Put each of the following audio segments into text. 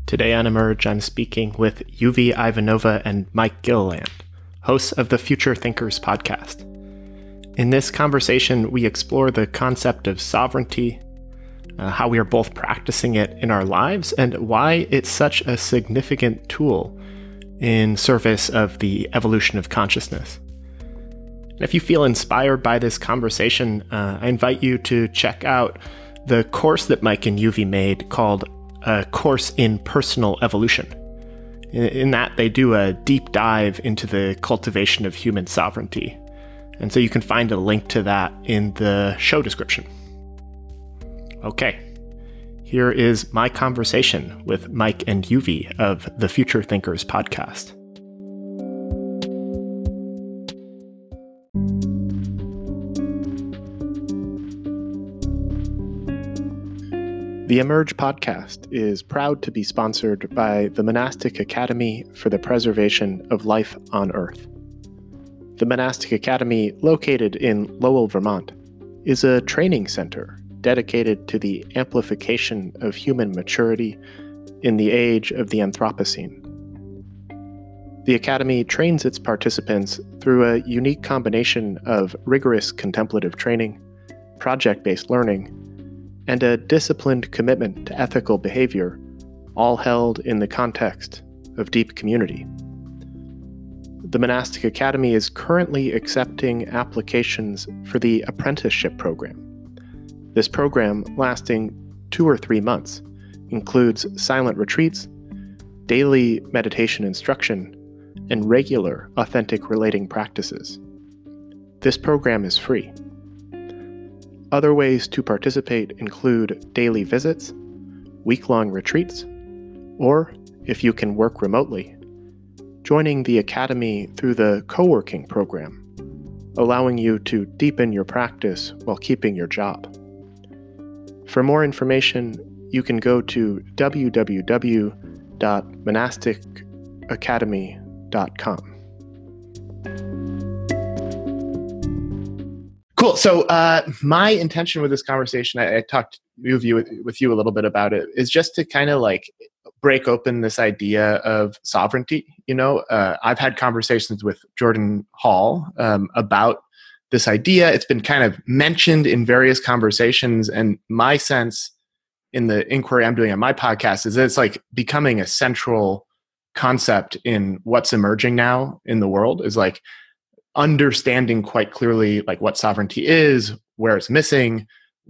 Today on Emerge, I'm speaking with Yuvi Ivanova and Mike Gilliland, hosts of the Future Thinkers podcast. In this conversation, we explore the concept of sovereignty, how we are both practicing it in our lives, and why it's such a significant tool in service of the evolution of consciousness. And if you feel inspired by this conversation, I invite you to check out the course that Mike and Yuvi made called A Course in Personal Evolution. In that, they do a deep dive into the cultivation of human sovereignty. And so you can find a link to that in the show description. Okay, here is my conversation with Mike and Yuvi of the Future Thinkers podcast. The Emerge podcast is proud to be sponsored by the Monastic Academy for the Preservation of Life on Earth. The Monastic Academy, located in Lowell, Vermont, is a training center dedicated to the amplification of human maturity in the age of the Anthropocene. The Academy trains its participants through a unique combination of rigorous contemplative training, project-based learning, and a disciplined commitment to ethical behavior, all held in the context of deep community. The Monastic Academy is currently accepting applications for the apprenticeship program. This program, lasting 2 or 3 months, includes silent retreats, daily meditation instruction, and regular authentic relating practices. This program is free. Other ways to participate include daily visits, week-long retreats, or, if you can work remotely, joining the Academy through the co-working program, allowing you to deepen your practice while keeping your job. For more information, you can go to www.monasticacademy.com. Cool. So my intention with this conversation, I talked with you a little bit about it, is just to kind of like break open this idea of sovereignty. I've had conversations with Jordan Hall about this idea. It's been kind of mentioned in various conversations, and my sense in the inquiry I'm doing on my podcast is that it's like becoming a central concept in what's emerging now in the world, is like understanding quite clearly like what sovereignty is, where it's missing,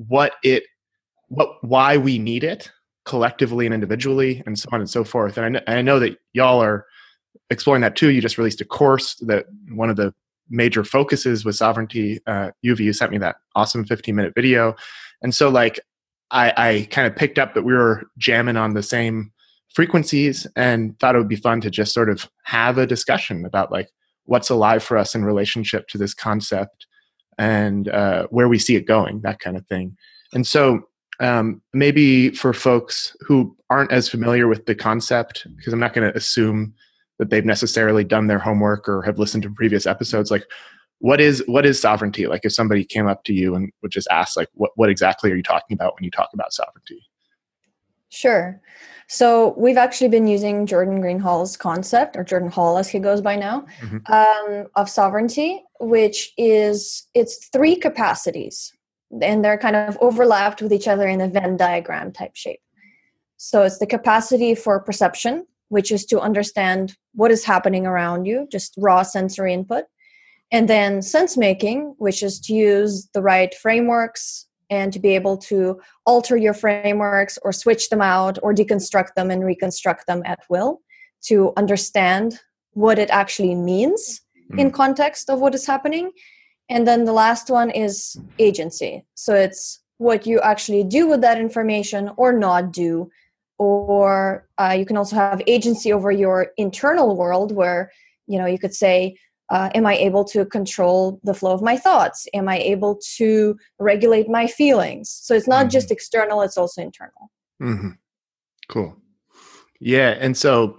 why we need it collectively and individually, and so on and so forth. And I know that y'all are exploring that too. You just released a course that one of the major focuses was sovereignty. Yuvi, you sent me that awesome 15-minute video. And so like I kind of picked up that we were jamming on the same frequencies and thought it would be fun to just sort of have a discussion about like what's alive for us in relationship to this concept and where we see it going, that kind of thing. And so maybe for folks who aren't as familiar with the concept, because I'm not going to assume that they've necessarily done their homework or have listened to previous episodes, like what is sovereignty? Like if somebody came up to you and would just ask like, what exactly are you talking about when you talk about sovereignty? Sure. So we've actually been using Jordan Greenhall's concept, or Jordan Hall as he goes by now, of sovereignty, which is, it's 3 capacities, and they're kind of overlapped with each other in a Venn diagram type shape. So it's the capacity for perception, which is to understand what is happening around you, just raw sensory input. And then sense making, which is to use the right frameworks and to be able to alter your frameworks or switch them out or deconstruct them and reconstruct them at will to understand what it actually means in context of what is happening. And then the last one is agency. So it's what you actually do with that information or not do. Or you can also have agency over your internal world where, you could say, am I able to control the flow of my thoughts? Am I able to regulate my feelings? So it's not just external, it's also internal. Cool. Yeah. And so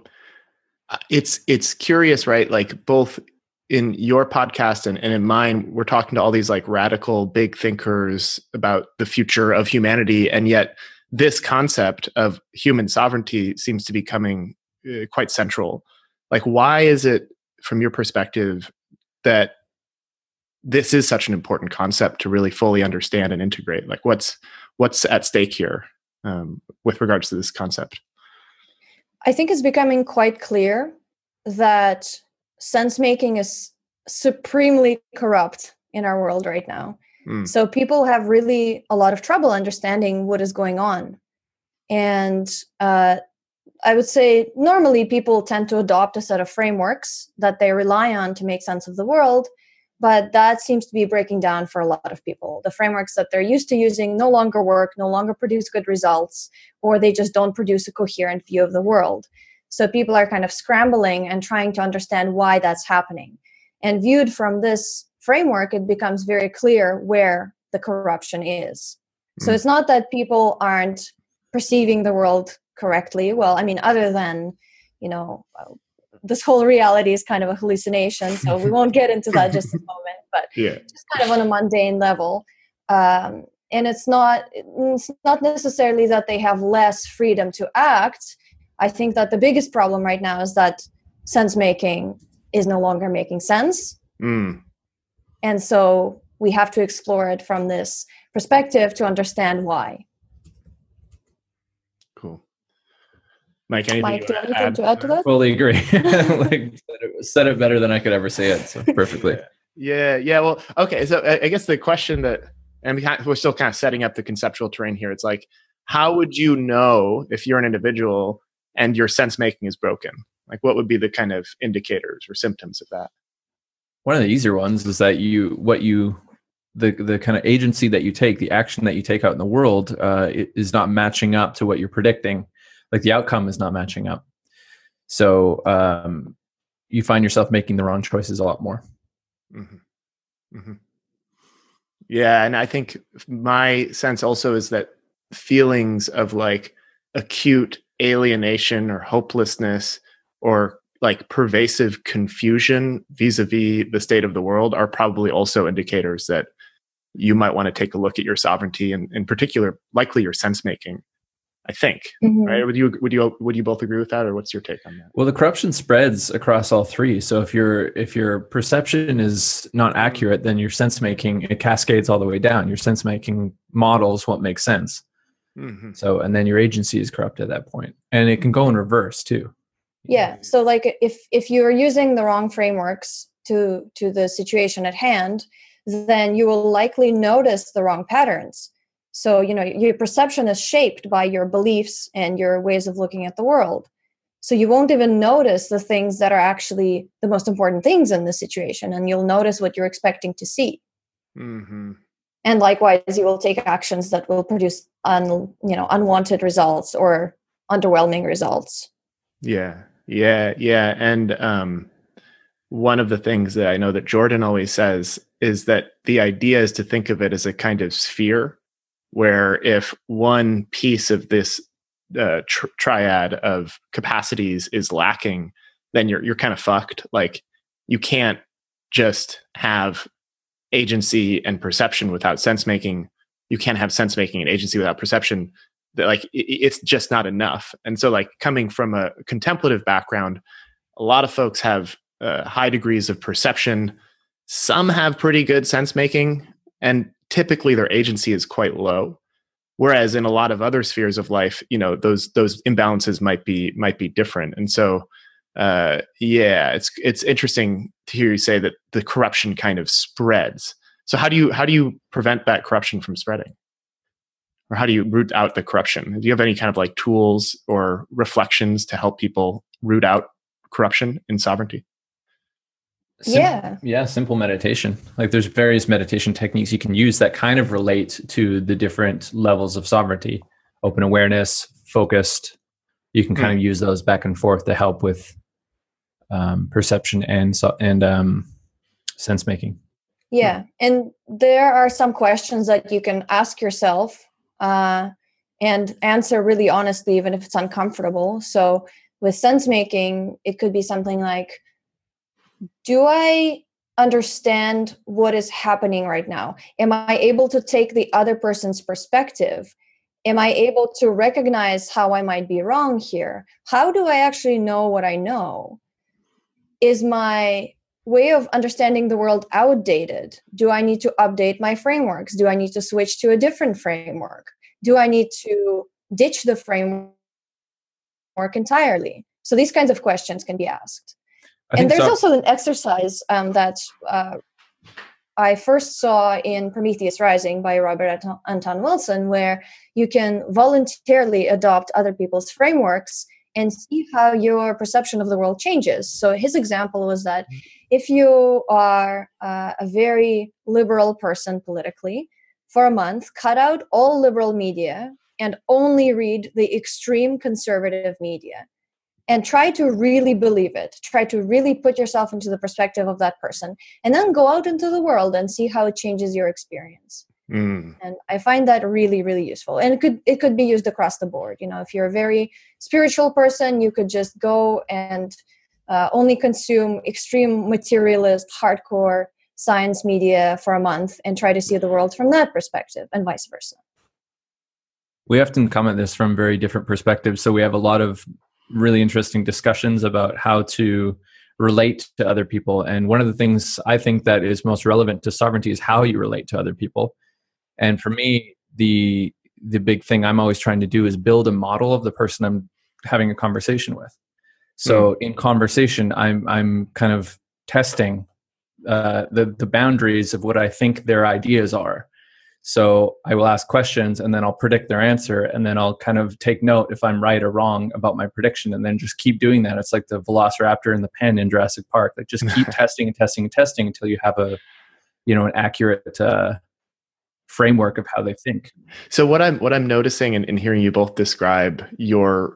it's curious, right? Like both in your podcast and in mine, we're talking to all these like radical big thinkers about the future of humanity. And yet this concept of human sovereignty seems to be becoming quite central. Like, why is it, from your perspective, that this is such an important concept to really fully understand and integrate? Like, what's at stake here with regards to this concept? I think it's becoming quite clear that sense making is supremely corrupt in our world right now. So people have really a lot of trouble understanding what is going on. And I would say normally people tend to adopt a set of frameworks that they rely on to make sense of the world, but that seems to be breaking down for a lot of people. The frameworks that they're used to using no longer work, no longer produce good results, or they just don't produce a coherent view of the world. So people are kind of scrambling and trying to understand why that's happening. And viewed from this framework, it becomes very clear where the corruption is. So it's not that people aren't perceiving the world correctly. Well, I mean, other than, this whole reality is kind of a hallucination, so we won't get into that just a moment, but just kind of on a mundane level. And it's not necessarily that they have less freedom to act. I think that the biggest problem right now is that sense making is no longer making sense. And so we have to explore it from this perspective to understand why. Cool. Mike, anything do you have anything to add to that? Fully agree. Like, said it better than I could ever say it. So perfectly. Yeah. Well, okay. So I guess the question and we're still kind of setting up the conceptual terrain here. It's like, how would you know if you're an individual and your sense making is broken? Like, what would be the kind of indicators or symptoms of that? One of the easier ones is that the kind of agency that you take, the action that you take out in the world, is not matching up to what you're predicting. Like, the outcome is not matching up. So you find yourself making the wrong choices a lot more. Yeah. And I think my sense also is that feelings of like acute alienation or hopelessness or like pervasive confusion vis-a-vis the state of the world are probably also indicators that you might want to take a look at your sovereignty and in particular, likely your sense making, I think. Right? Would you both agree with that, or what's your take on that? Well, the corruption spreads across all three. So if your perception is not accurate, then your sense making, it cascades all the way down. Your sense making models what makes sense. So, and then your agency is corrupt at that point, and it can go in reverse too. Yeah. So like if you're using the wrong frameworks to the situation at hand, then you will likely notice the wrong patterns. So, your perception is shaped by your beliefs and your ways of looking at the world. So you won't even notice the things that are actually the most important things in the situation, and you'll notice what you're expecting to see. And likewise, you will take actions that will produce unwanted results or underwhelming results. Yeah. And one of the things that I know that Jordan always says is that the idea is to think of it as a kind of sphere, where if one piece of this triad of capacities is lacking, then you're kind of fucked. Like, you can't just have agency and perception without sense making. You can't have sense making and agency without perception. Like, it's just not enough. And so, like, coming from a contemplative background, a lot of folks have high degrees of perception. Some have pretty good sense making, and typically their agency is quite low. Whereas in a lot of other spheres of life, those imbalances might be different. And so, it's interesting to hear you say that the corruption kind of spreads. So how do you prevent that corruption from spreading? Or how do you root out the corruption? Do you have any kind of like tools or reflections to help people root out corruption in sovereignty? Simple meditation. Like, there's various meditation techniques you can use that kind of relate to the different levels of sovereignty. Open awareness, focused. You can kind of use those back and forth to help with perception and sense making. Yeah, and there are some questions that you can ask yourself and answer really honestly, even if it's uncomfortable. So with sense making, it could be something like, do I understand what is happening right now? Am I able to take the other person's perspective Am I able to recognize how I might be wrong here? How do I actually know what I know? Is my way of understanding the world outdated? Do I need to update my frameworks? Do I need to switch to a different framework? Do I need to ditch the framework entirely? So these kinds of questions can be asked. And there's also an exercise that I first saw in Prometheus Rising by Robert Anton Wilson, where you can voluntarily adopt other people's frameworks and see how your perception of the world changes. So his example was that if you are a very liberal person politically, for a month, cut out all liberal media and only read the extreme conservative media. And try to really believe it. Try to really put yourself into the perspective of that person. And then go out into the world and see how it changes your experience. And I find that really, really useful. And it could be used across the board. You know, if you're a very spiritual person, you could just go and only consume extreme materialist, hardcore science media for a month and try to see the world from that perspective, and vice versa. We often come at this from very different perspectives. So we have a lot of really interesting discussions about how to relate to other people. And one of the things I think that is most relevant to sovereignty is how you relate to other people. And for me, the big thing I'm always trying to do is build a model of the person I'm having a conversation with. So in conversation, I'm kind of testing the boundaries of what I think their ideas are. So I will ask questions and then I'll predict their answer, and then I'll kind of take note if I'm right or wrong about my prediction, and then just keep doing that. It's like the velociraptor and the pen in Jurassic Park. Like just keep testing and testing and testing until you have an accurate framework of how they think. So what I'm noticing and hearing you both describe your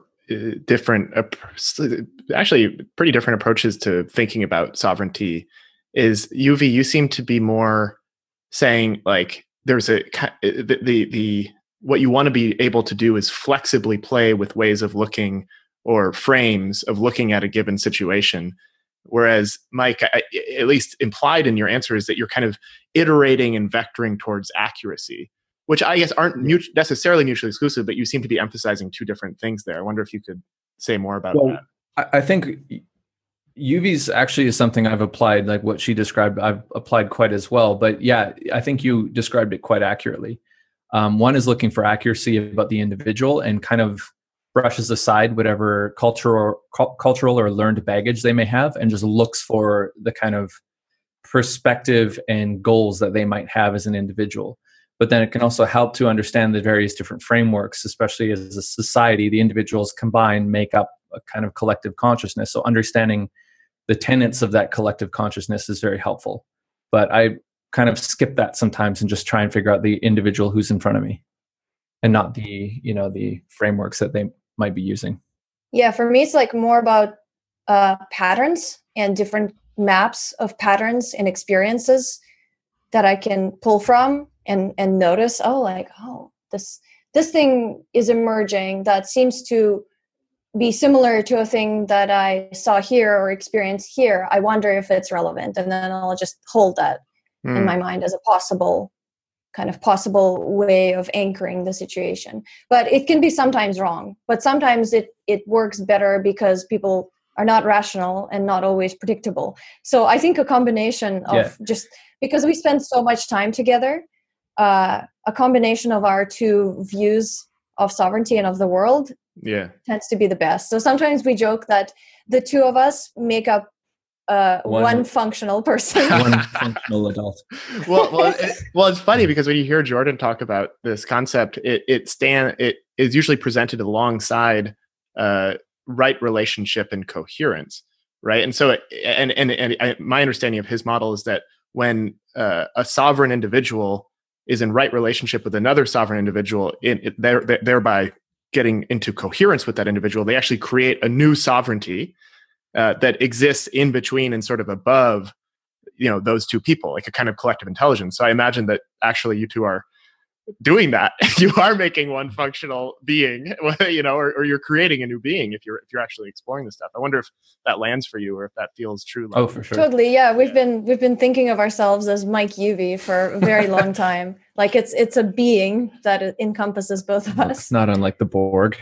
actually pretty different approaches to thinking about sovereignty is, Yuvi, you seem to be more saying like, there's what you want to be able to do is flexibly play with ways of looking or frames of looking at a given situation. Whereas Mike, at least implied in your answer, is that you're kind of iterating and vectoring towards accuracy, which I guess aren't necessarily mutually exclusive, but you seem to be emphasizing two different things there. I wonder if you could say more about that. I think UV's actually is something I've applied, like what she described, I've applied quite as well. But yeah, I think you described it quite accurately. One is looking for accuracy about the individual and kind of brushes aside whatever cultural or learned baggage they may have, and just looks for the kind of perspective and goals that they might have as an individual. But then it can also help to understand the various different frameworks, especially as a society, the individuals combined make up a kind of collective consciousness. So understanding the tenets of that collective consciousness is very helpful. But I kind of skip that sometimes and just try and figure out the individual who's in front of me, and not the frameworks that they might be using. Yeah, for me, it's like more about patterns and different maps of patterns and experiences that I can pull from and notice, this thing is emerging that seems to be similar to a thing that I saw here or experienced here. I wonder if it's relevant. And then I'll just hold that in my mind as a possible way of anchoring the situation. But it can be sometimes wrong, but sometimes it works better because people are not rational and not always predictable. So I think a combination of just because we spend so much time together, a combination of our two views of sovereignty and of the world tends to be the best. So sometimes we joke that the two of us make up one functional person. One functional adult. Well, it's funny because when you hear Jordan talk about this concept, it is usually presented alongside right relationship and coherence, right? And so, my understanding of his model is that when a sovereign individual is in right relationship with another sovereign individual, thereby getting into coherence with that individual, they actually create a new sovereignty that exists in between and sort of above, those two people, like a kind of collective intelligence. So I imagine that actually you two are doing that. You are making one functional being, or you're creating a new being if you're actually exploring this stuff. I wonder if that lands for you or if that feels true. Oh, for sure. Totally. Yeah. We've been thinking of ourselves as Mike UV for a very long time. Like it's a being that encompasses both of us. It's not unlike the Borg.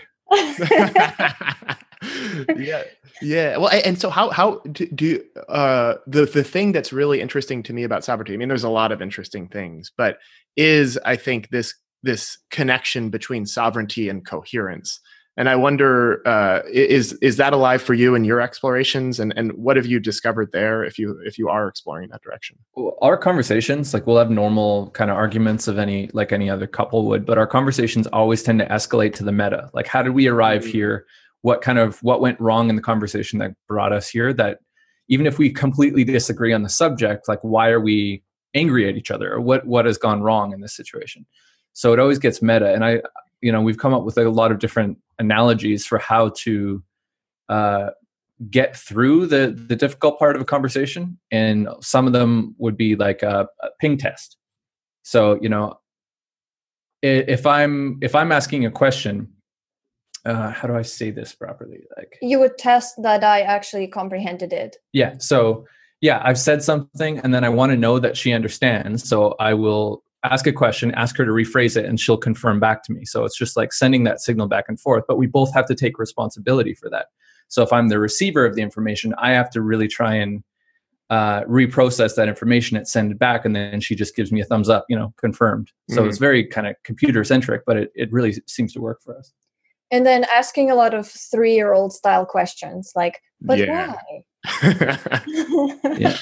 Yeah. Well, and so how do the thing that's really interesting to me about sovereignty, I mean, there's a lot of interesting things, but is, I think, this connection between sovereignty and coherence. And I wonder, is that alive for you in your explorations, and what have you discovered there if you are exploring that direction? Our conversations, like, we'll have normal kind of arguments of any other couple would, but our conversations always tend to escalate to the meta. Like, how did we arrive here? What went wrong in the conversation that brought us here? That even if we completely disagree on the subject, like, why are we angry at each other, or what has gone wrong in this situation? So it always gets meta. And we've come up with a lot of different analogies for how to get through the difficult part of a conversation. And some of them would be like a ping test. So, if I'm asking a question, how do I say this properly? Like, you would test that I actually comprehended it. Yeah. So yeah, I've said something and then I want to know that she understands. So I will ask a question, ask her to rephrase it, and she'll confirm back to me. So it's just like sending that signal back and forth, but we both have to take responsibility for that. So if I'm the receiver of the information, I have to really try and reprocess that information and send it back. And then she just gives me a thumbs up, confirmed. So it's very kind of computer centric, but it really seems to work for us. And then asking a lot of 3-year-old style questions like, but why? Yeah.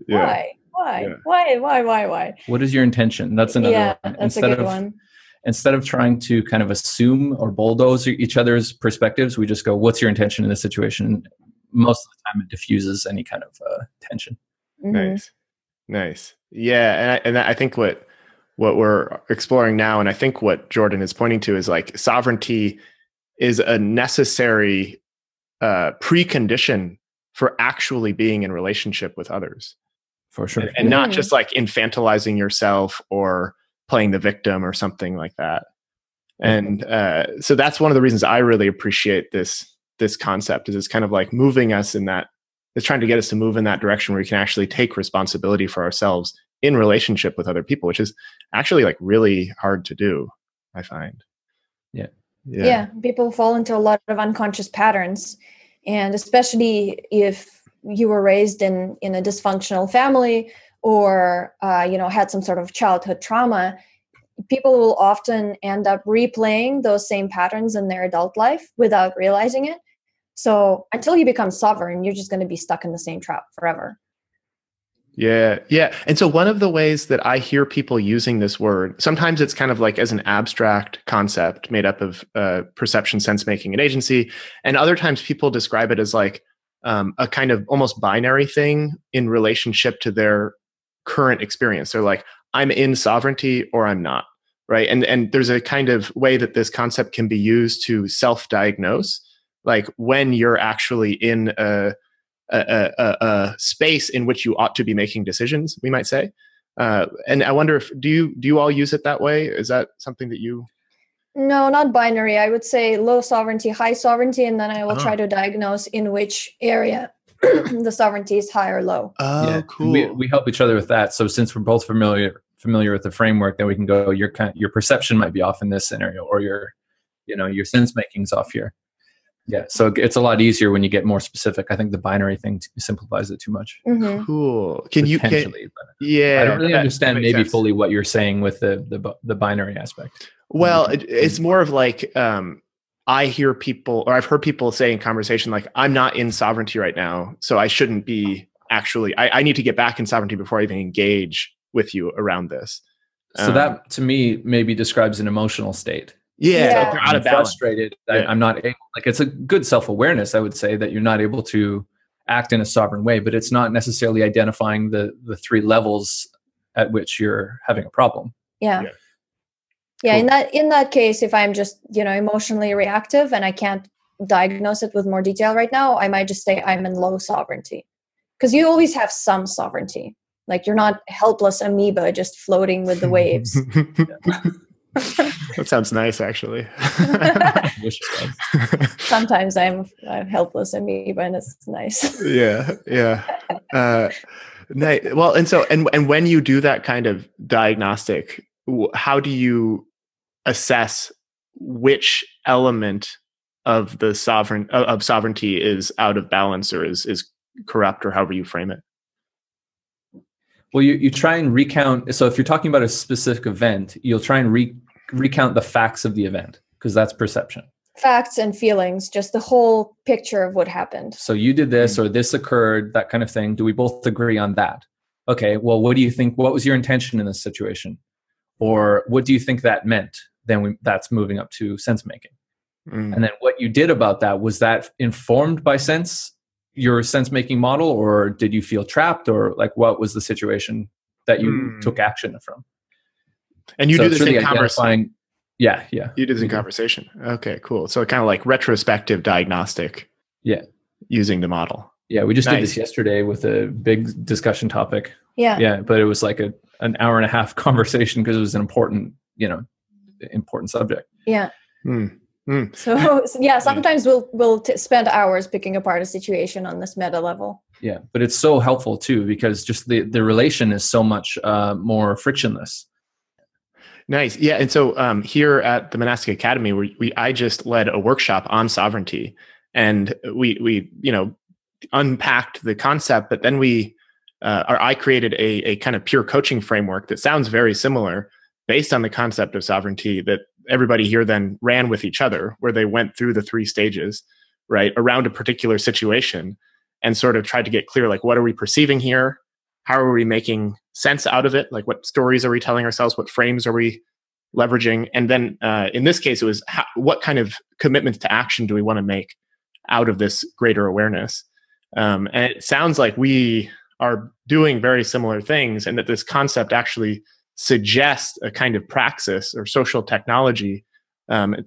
Why? What is your intention? That's another one. That's a good one. Instead of trying to kind of assume or bulldoze each other's perspectives, we just go, what's your intention in this situation? Most of the time it diffuses any kind of tension. Nice. Yeah. And I think what we're exploring now, and I think what Jordan is pointing to, is like sovereignty is a necessary precondition for actually being in relationship with others. For sure. And not just like infantilizing yourself or playing the victim or something like that. And so that's one of the reasons I really appreciate this concept, is it's kind of like moving us in that, it's trying to get us to move in that direction where we can actually take responsibility for ourselves in relationship with other people, which is actually like really hard to do, I find. Yeah. People fall into a lot of unconscious patterns. And especially if you were raised in a dysfunctional family or, had some sort of childhood trauma, people will often end up replaying those same patterns in their adult life without realizing it. So until you become sovereign, you're just going to be stuck in the same trap forever. Yeah. And so one of the ways that I hear people using this word, sometimes it's kind of like as an abstract concept made up of perception, sense making, and agency. And other times people describe it as like a kind of almost binary thing in relationship to their current experience. They're like, I'm in sovereignty or I'm not, right? And there's a kind of way that this concept can be used to self-diagnose, like when you're actually in a space in which you ought to be making decisions, we might say. And I wonder if, do you all use it that way? Is that something that you? No, not binary. I would say low sovereignty, high sovereignty, and then I will try to diagnose in which area the sovereignty is high or low. Oh, yeah. Cool. We help each other with that. So since we're both familiar with the framework, then we can go, your perception might be off in this scenario, or your sense making's off here. Yeah, so it's a lot easier when you get more specific. I think the binary thing simplifies it too much. Mm-hmm. Cool. I don't really understand maybe fully what you're saying with the binary aspect. Well, it's more of like I hear people, or I've heard people say in conversation, like, I'm not in sovereignty right now, so I shouldn't be actually. I need to get back in sovereignty before I even engage with you around this. So that to me maybe describes an emotional state. Yeah. So I'm frustrated. I'm not able, like, it's a good self-awareness, I would say, that you're not able to act in a sovereign way, but it's not necessarily identifying the 3 levels at which you're having a problem. Yeah. Cool. In that case, if I'm just, emotionally reactive and I can't diagnose it with more detail right now, I might just say I'm in low sovereignty, because you always have some sovereignty. Like, you're not helpless amoeba just floating with the waves. That sounds nice, actually. Sometimes I'm helpless amoeba, and it's nice. Yeah. Nice. Well, and so and when you do that kind of diagnostic, how do you assess which element of the sovereignty is out of balance or is corrupt, or however you frame it? Well, you try and recount. So if you're talking about a specific event, you'll try and recount the facts of the event, because that's perception. Facts and feelings, just the whole picture of what happened. So you did this, or this occurred, that kind of thing. Do we both agree on that? Okay, well, what do you think? What was your intention in this situation? Or what do you think that meant? Then that's moving up to sense making. And then what you did about that, was that informed by your sense making model, or did you feel trapped, or like what was the situation that you took action from? And you do this in conversation. Yeah. You do this in conversation. Okay, cool. So kind of like retrospective diagnostic. Yeah. Using the model. Yeah, we just did this yesterday with a big discussion topic. Yeah. But it was like an hour and a half conversation, because it was an important subject. Yeah. So yeah, sometimes we'll spend hours picking apart a situation on this meta level. Yeah, but it's so helpful too, because just the relation is so much more frictionless. Nice. Yeah. And so here at the Monastic Academy, I just led a workshop on sovereignty, and we unpacked the concept, but then I created a kind of peer coaching framework that sounds very similar, based on the concept of sovereignty, that everybody here then ran with each other, where they went through the 3 stages, right, around a particular situation, and sort of tried to get clear, like, what are we perceiving here? How are we making sense out of it? Like, what stories are we telling ourselves? What frames are we leveraging? And then in this case, it was what kind of commitments to action do we want to make out of this greater awareness? And it sounds like we are doing very similar things, and that this concept actually suggests a kind of praxis or social technology and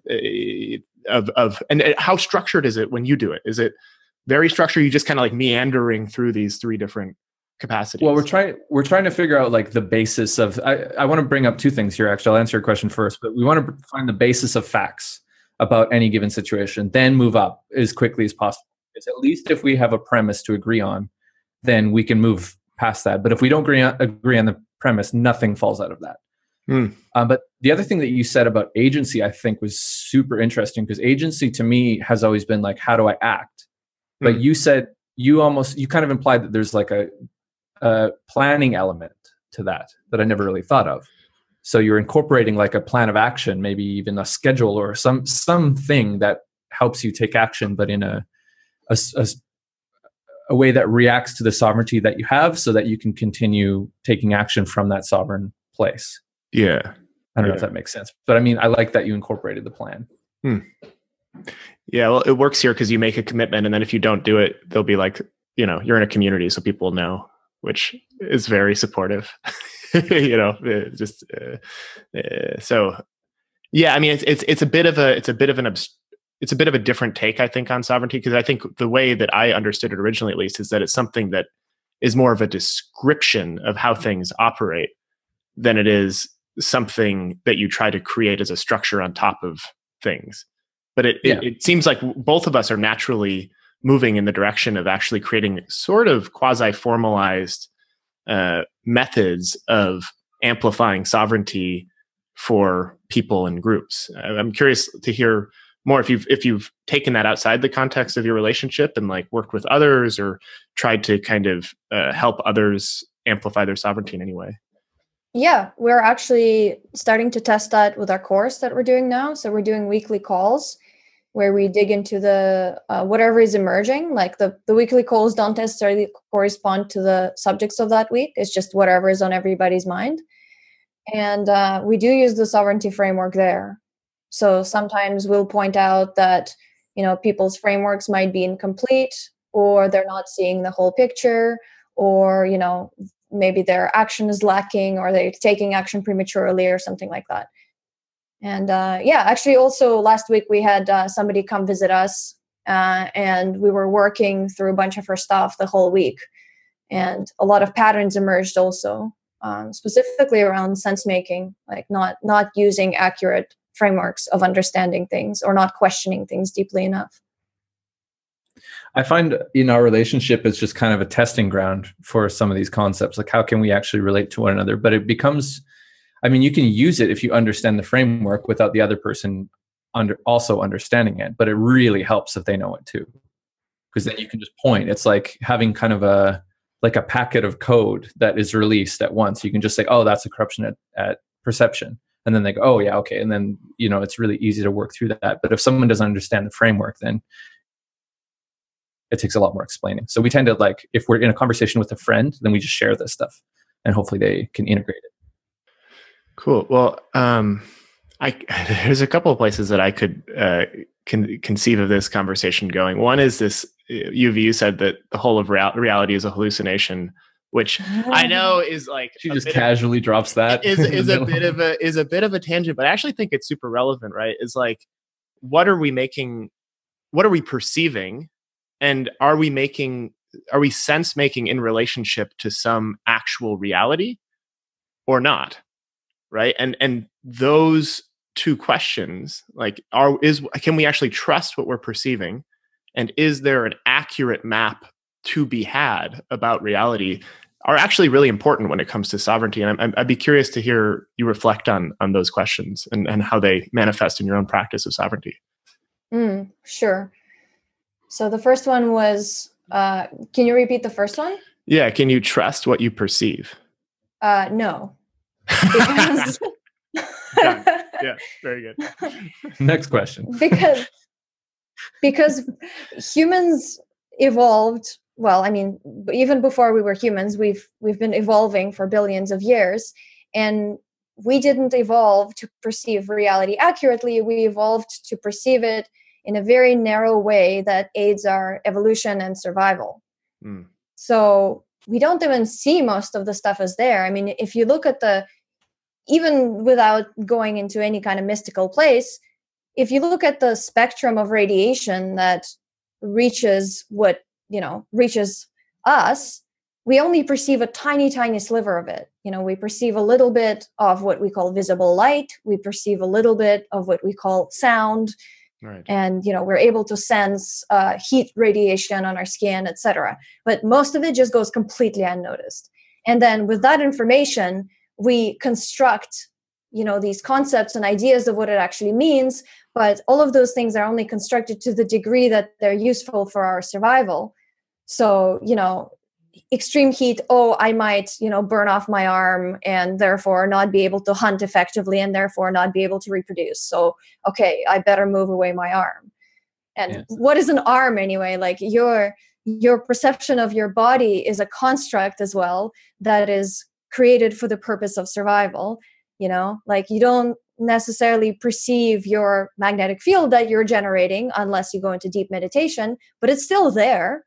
how structured is it when you do it? Is it very structured? You just kind of like meandering through these 3 different capacities? Well, we're trying to figure out like the basis of. I want to bring up 2 things here. Actually, I'll answer your question first, but we want to find the basis of facts about any given situation, then move up as quickly as possible. Because at least if we have a premise to agree on, then we can move past that. But if we don't agree on the premise, nothing falls out of that. But the other thing that you said about agency, I think, was super interesting, because agency to me has always been like, how do I act? But you said you kind of implied that there's like a planning element to that I never really thought of. So you're incorporating like a plan of action, maybe even a schedule or something that helps you take action, but in a way that reacts to the sovereignty that you have, so that you can continue taking action from that sovereign place. Yeah. I don't know if that makes sense, but I mean, I like that you incorporated the plan. Yeah, well, it works here because you make a commitment, and then if you don't do it, they'll be like, you're in a community, so people will know, which is very supportive. So yeah, I mean, it's a bit of a different take, I think, on sovereignty, because I think the way that I understood it originally, at least, is that it's something that is more of a description of how things operate than it is something that you try to create as a structure on top of things. But it seems like both of us are naturally moving in the direction of actually creating sort of quasi-formalized methods of amplifying sovereignty for people and groups. I'm curious to hear more if you've taken that outside the context of your relationship and like worked with others, or tried to kind of help others amplify their sovereignty in any way. Yeah, we're actually starting to test that with our course that we're doing now. So we're doing weekly calls where we dig into the whatever is emerging. Like the weekly calls don't necessarily correspond to the subjects of that week. It's just whatever is on everybody's mind. And we do use the sovereignty framework there. So sometimes we'll point out that, people's frameworks might be incomplete, or they're not seeing the whole picture, or, maybe their action is lacking, or they're taking action prematurely, or something like that. And actually also last week we had somebody come visit us, and we were working through a bunch of her stuff the whole week. And a lot of patterns emerged also, specifically around sense making, like not using accurate frameworks of understanding things, or not questioning things deeply enough. I find in our relationship, it's just kind of a testing ground for some of these concepts. Like, how can we actually relate to one another? But it becomes, I mean, you can use it if you understand the framework without the other person also understanding it, but it really helps if they know it too, because then you can just point. It's like having kind of a packet of code that is released at once. You can just say, oh, that's a corruption at perception. And then they go, oh yeah, okay. And then, it's really easy to work through that. But if someone doesn't understand the framework, then it takes a lot more explaining. So we tend to, like, if we're in a conversation with a friend, then we just share this stuff and hopefully they can integrate it. Cool. Well, there's a couple of places that I could conceive of this conversation going. One is this: you said that the whole of reality is a hallucination, which I know is like she just casually drops that is a bit of a tangent, but I actually think it's super relevant. Right? Is like, what are we making? What are we perceiving? And are we sense making in relationship to some actual reality or not? Right. And those two questions, like, can we actually trust what we're perceiving? And is there an accurate map to be had about reality, are actually really important when it comes to sovereignty. And I'd be curious to hear you reflect on those questions and how they manifest in your own practice of sovereignty. Sure. So the first one was, can you repeat the first one? Yeah. Can you trust what you perceive? No. Because yeah, very good. Next question. Because humans evolved, well, I mean, even before we were humans, we've been evolving for billions of years, and we didn't evolve to perceive reality accurately. We evolved to perceive it in a very narrow way that aids our evolution and survival. So we don't even see most of the stuff as there. I mean, if you look at even without going into any kind of mystical place, if you look at the spectrum of radiation that reaches us, we only perceive a tiny, tiny sliver of it. We perceive a little bit of what we call visible light. We perceive a little bit of what we call sound. Right. And, we're able to sense heat radiation on our skin, etc. But most of it just goes completely unnoticed. And then with that information, we construct, these concepts and ideas of what it actually means. But all of those things are only constructed to the degree that they're useful for our survival. So, extreme heat, I might, burn off my arm and therefore not be able to hunt effectively and therefore not be able to reproduce. So, okay, I better move away my arm. And What is an arm anyway? Like your perception of your body is a construct as well that is created for the purpose of survival. Like you don't necessarily perceive your magnetic field that you're generating unless you go into deep meditation, but it's still there.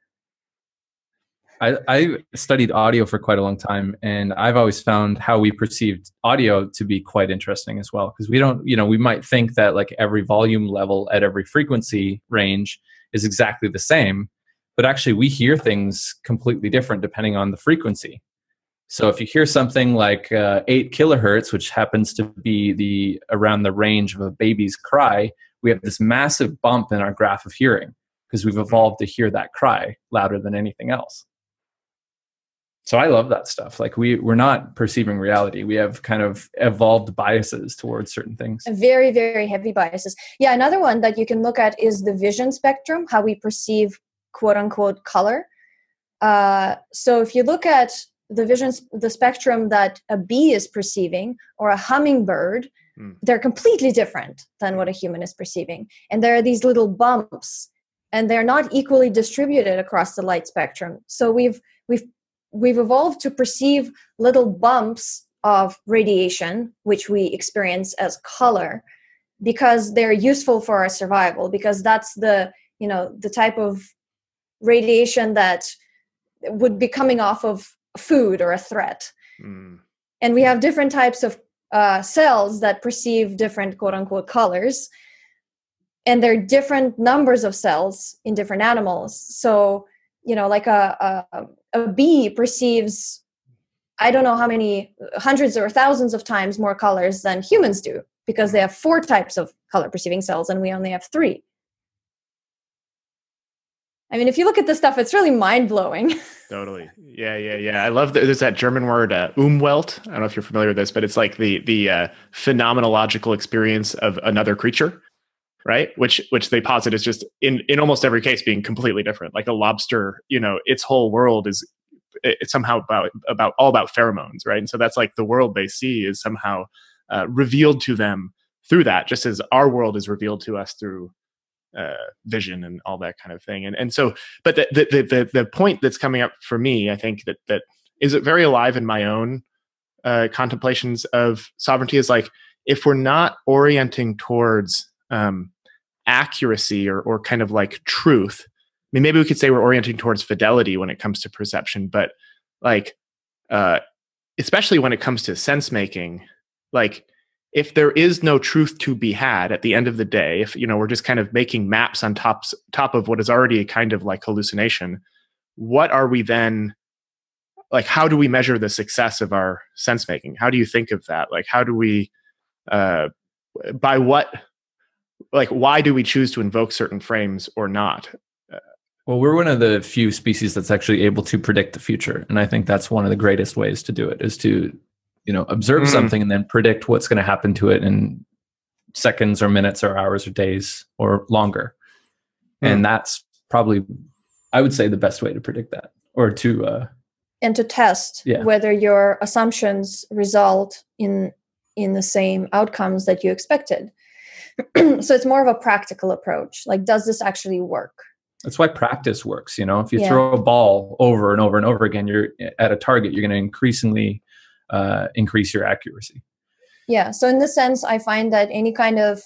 I studied audio for quite a long time, and I've always found how we perceived audio to be quite interesting as well. Because we don't, we might think that like every volume level at every frequency range is exactly the same, but actually we hear things completely different depending on the frequency. So if you hear something like 8 kilohertz, which happens to be around the range of a baby's cry, we have this massive bump in our graph of hearing because we've evolved to hear that cry louder than anything else. So I love that stuff. Like we're not perceiving reality. We have kind of evolved biases towards certain things. Very, very heavy biases. Yeah, another one that you can look at is the vision spectrum, how we perceive quote unquote color. So if you look at the spectrum that a bee is perceiving or a hummingbird, they're completely different than what a human is perceiving. And there are these little bumps, and they're not equally distributed across the light spectrum. So we've evolved to perceive little bumps of radiation, which we experience as color, because they're useful for our survival, because that's the type of radiation that would be coming off of food or a threat. And we have different types of cells that perceive different quote unquote colors, and there are different numbers of cells in different animals. So like a bee perceives, I don't know how many hundreds or thousands of times more colors than humans do, because they have 4 types of color perceiving cells and we only have 3. I mean, if you look at this stuff, it's really mind-blowing. Totally. Yeah. I love that there's that German word, Umwelt. I don't know if you're familiar with this, but it's like the phenomenological experience of another creature, right? Which they posit is just in almost every case being completely different. Like a lobster, its whole world is it's somehow about all about pheromones, right? And so that's like the world they see is somehow revealed to them through that, just as our world is revealed to us through vision and all that kind of thing. And so, but the point that's coming up for me, I think that is very alive in my own contemplations of sovereignty is like, if we're not orienting towards accuracy or kind of like truth, I mean, maybe we could say we're orienting towards fidelity when it comes to perception, but like, especially when it comes to sense making, like, if there is no truth to be had at the end of the day, if we're just kind of making maps on top of what is already a kind of like hallucination, what are we then like? How do we measure the success of our sense making? How do you think of that? Like, how do we, by what, like, why do we choose to invoke certain frames or not? Well, we're one of the few species that's actually able to predict the future, and I think that's one of the greatest ways to do it is to observe something and then predict what's going to happen to it in seconds or minutes or hours or days or longer. And that's probably, I would say, the best way to predict that or to... and to test whether your assumptions result in the same outcomes that you expected. So it's more of a practical approach. Like, does this actually work? That's why practice works. If you throw a ball over and over and over again, you're at a target, you're going to increasingly increase your accuracy. Yeah. So in this sense, I find that any kind of,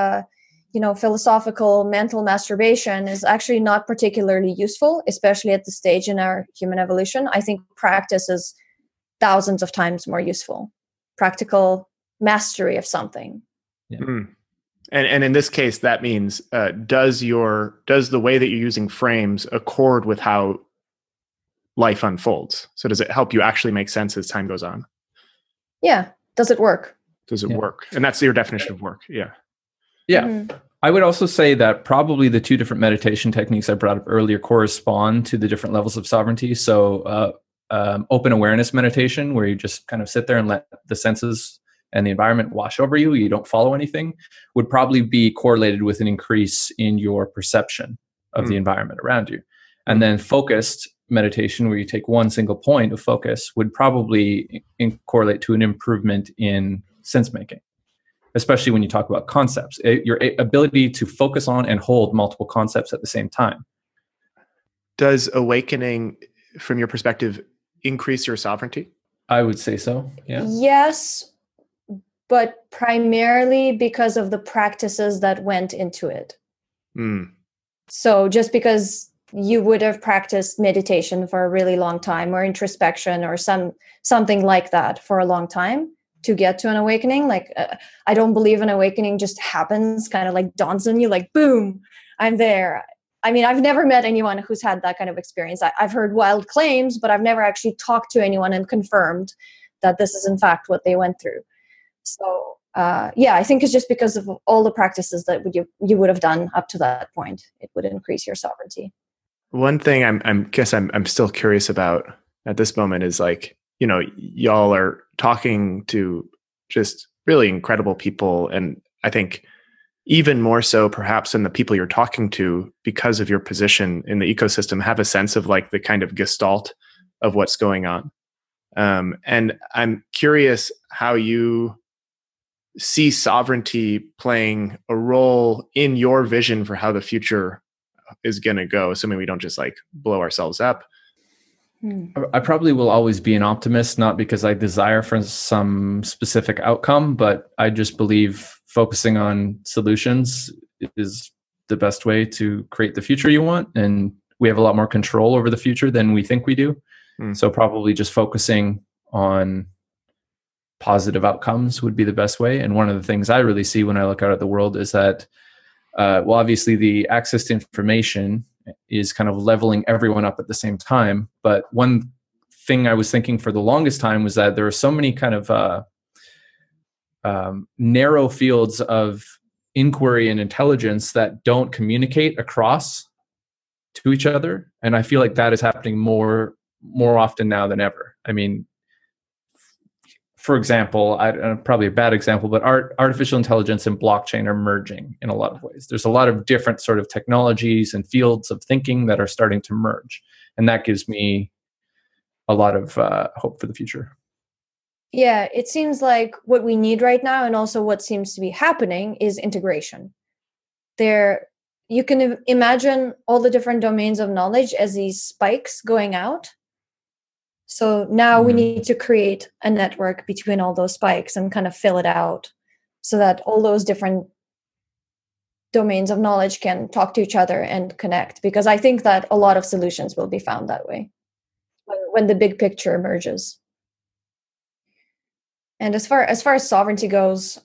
philosophical mental masturbation is actually not particularly useful, especially at the stage in our human evolution. I think practice is thousands of times more useful. Practical mastery of something. Yeah. And in this case, that means, does the way that you're using frames accord with how life unfolds? So does it help you actually make sense as time goes on? Yeah. Does it work? Does it work? And that's your definition of work. Yeah. Yeah. Mm-hmm. I would also say that probably the two different meditation techniques I brought up earlier correspond to the different levels of sovereignty. So open awareness meditation, where you just kind of sit there and let the senses and the environment wash over you, you don't follow anything, would probably be correlated with an increase in your perception of the environment around you. And then focused meditation, where you take one single point of focus, would probably correlate to an improvement in sense making, especially when you talk about concepts, your ability to focus on and hold multiple concepts at the same time. Does awakening, from your perspective, increase your sovereignty? I would say so. Yeah. Yes, but primarily because of the practices that went into it. So just because you would have practiced meditation for a really long time, or introspection, or something like that for a long time to get to an awakening, like I don't believe an awakening just happens, kind of like dawns on you, like boom, I'm there. I mean, I've never met anyone who's had that kind of experience. I've heard wild claims, but I've never actually talked to anyone and confirmed that this is in fact what they went through. So I think it's just because of all the practices that you would have done up to that point, it would increase your sovereignty. One thing I'm still curious about at this moment is, like, y'all are talking to just really incredible people, and I think even more so perhaps than the people you're talking to, because of your position in the ecosystem, have a sense of like the kind of gestalt of what's going on. And I'm curious how you see sovereignty playing a role in your vision for how the future is going to go, assuming we don't just like blow ourselves up. I probably will always be an optimist, not because I desire for some specific outcome, but I just believe focusing on solutions is the best way to create the future you want. And we have a lot more control over the future than we think we do. So probably just focusing on positive outcomes would be the best way. And one of the things I really see when I look out at the world is that, obviously the access to information is kind of leveling everyone up at the same time. But one thing I was thinking for the longest time was that there are so many kind of narrow fields of inquiry and intelligence that don't communicate across to each other. And I feel like that is happening more often now than ever. I mean, for example, probably a bad example, but artificial intelligence and blockchain are merging in a lot of ways. There's a lot of different sort of technologies and fields of thinking that are starting to merge. And that gives me a lot of hope for the future. Yeah, it seems like what we need right now, and also what seems to be happening, is integration. You can imagine all the different domains of knowledge as these spikes going out. So now we need to create a network between all those spikes and kind of fill it out so that all those different domains of knowledge can talk to each other and connect. Because I think that a lot of solutions will be found that way when the big picture emerges. And as far as sovereignty goes,